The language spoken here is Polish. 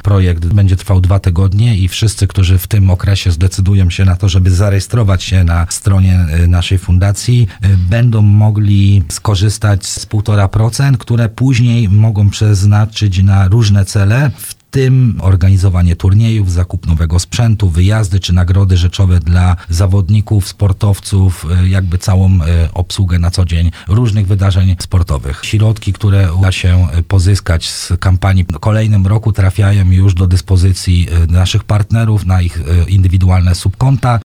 projekt będzie trwał 2 tygodnie i wszyscy, którzy w tym okresie zdecydują się na to, żeby zarejestrować się na stronie naszej fundacji, będą mogli skorzystać z 1,5%, które później mogą przeznaczyć na różne cele, w tym organizowanie turniejów, zakup nowego sprzętu, wyjazdy czy nagrody rzeczowe dla zawodników, sportowców, jakby całą obsługę na co dzień różnych wydarzeń sportowych. Środki, które uda się pozyskać z kampanii w kolejnym roku, trafiają już do dyspozycji naszych partnerów na ich indywidualne subkonta.